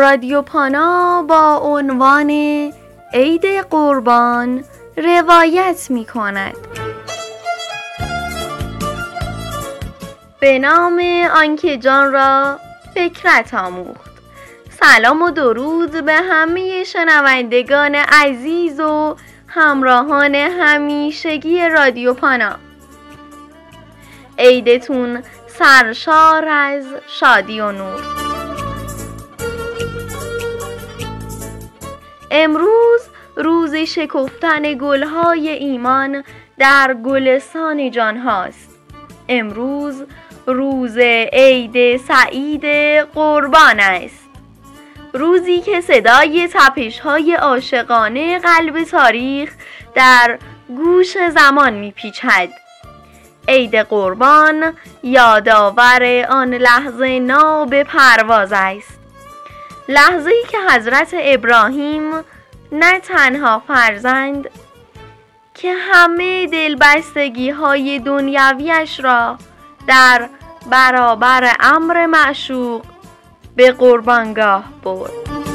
رادیو پانا با عنوان عید قربان روایت می کند. به نام آنکه جان را فکرت آموخت. سلام و درود به همه شنوندگان عزیز و همراهان همیشگی رادیو پانا. عیدتون سرشار از شادی و نور. امروز روز شکفتن گلهای ایمان در گلستان جان هاست. امروز روز عید سعید قربان است. روزی که صدای تپش‌های عاشقانه قلب تاریخ در گوش زمان می‌پیچد. عید قربان یادآور آن لحظه ناب پرواز است. لحظه‌ای که حضرت ابراهیم نه تنها فرزند که همه دلبستگی‌های دنیویش را در برابر امر معشوق به قربانگاه برد.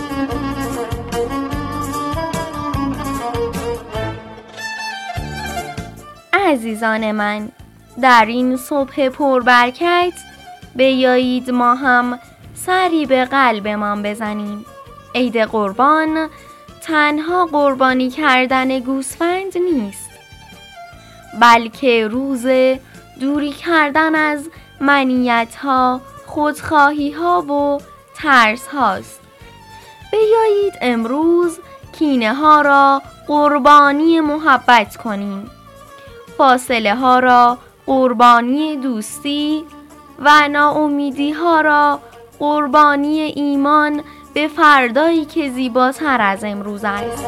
عزیزان من، در این صبح پربرکت بیایید ما هم سری به قلبمان بزنیم. عید قربان تنها قربانی کردن گوسفند نیست، بلکه روز دوری کردن از منیت‌ها، خودخواهی‌ها و ترس هاست. بیایید امروز کینه ها را قربانی محبت کنیم، فاصله ها را قربانی دوستی و ناامیدی ها را قربانی ایمان به فردایی که زیباتر از امروز است.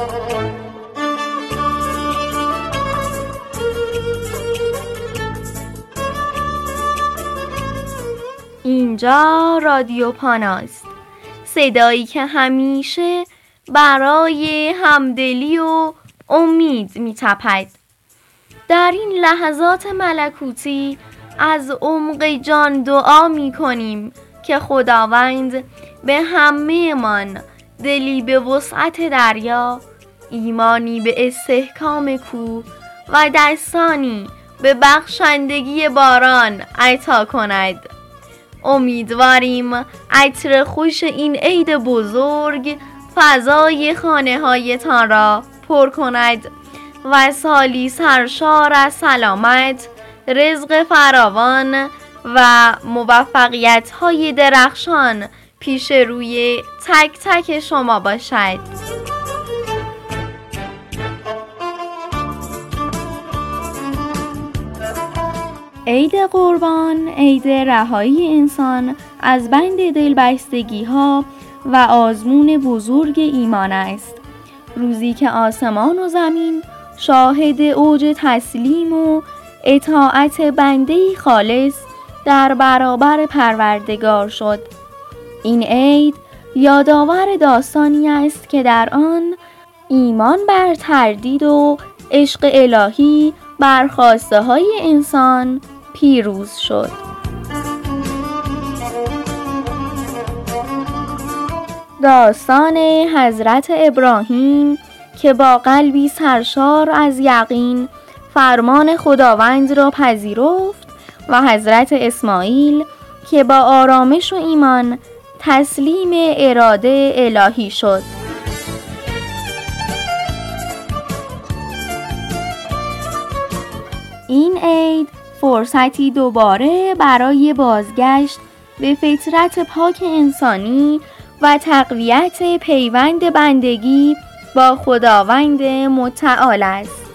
اینجا رادیو پاناست، صدایی که همیشه برای همدلی و امید می‌تپد. در این لحظات ملکوتی از عمق جان دعا می‌کنیم که خداوند به همه من دلی به وسعت دریا، ایمانی به استحکام کوه و دستانی به بخشندگی باران عطا کند. امیدواریم عطر خوش این عید بزرگ فضای خانه‌هایتان را پر کند و سالی سرشار از سلامت، رزق فراوان و موفقیت‌های درخشان پیش روی تک تک شما باشد. عید قربان عید رهایی انسان از بند دلبستگی‌ها و آزمون بزرگ ایمان است. روزی که آسمان و زمین شاهد اوج تسلیم و اطاعت بنده‌ای خالص در برابر پروردگار شد. این عید یادآور داستانی است که در آن ایمان بر تردید و عشق الهی بر خواسته‌های انسان پیروز شد. داستان حضرت ابراهیم که با قلبی سرشار از یقین فرمان خداوند را پذیرفت و حضرت اسماعیل که با آرامش و ایمان تسلیم اراده الهی شد. این عید فرصتی دوباره برای بازگشت به فطرت پاک انسانی و تقویت پیوند بندگی با خداوند متعال است.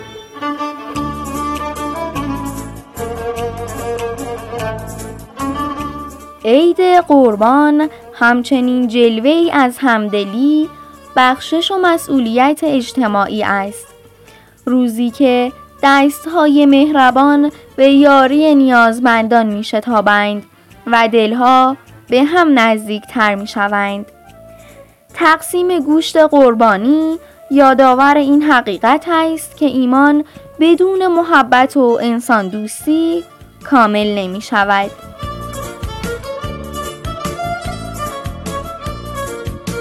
عید قربان همچنین جلوه‌ای از همدلی، بخشش و مسئولیت اجتماعی است. روزی که دست‌های مهربان به یاری نیازمندان می‌شتابند و دلها به هم نزدیک‌تر می‌شوند. تقسیم گوشت قربانی یادآور این حقیقت است که ایمان بدون محبت و انسان دوستی کامل نمی‌شود.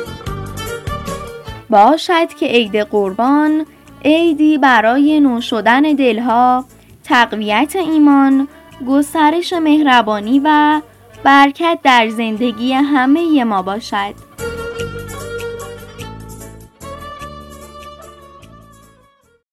باشد که عید قربان عیدی برای نو شدن دلها، تقویت ایمان، گسترش مهربانی و برکت در زندگی همه ما باشد.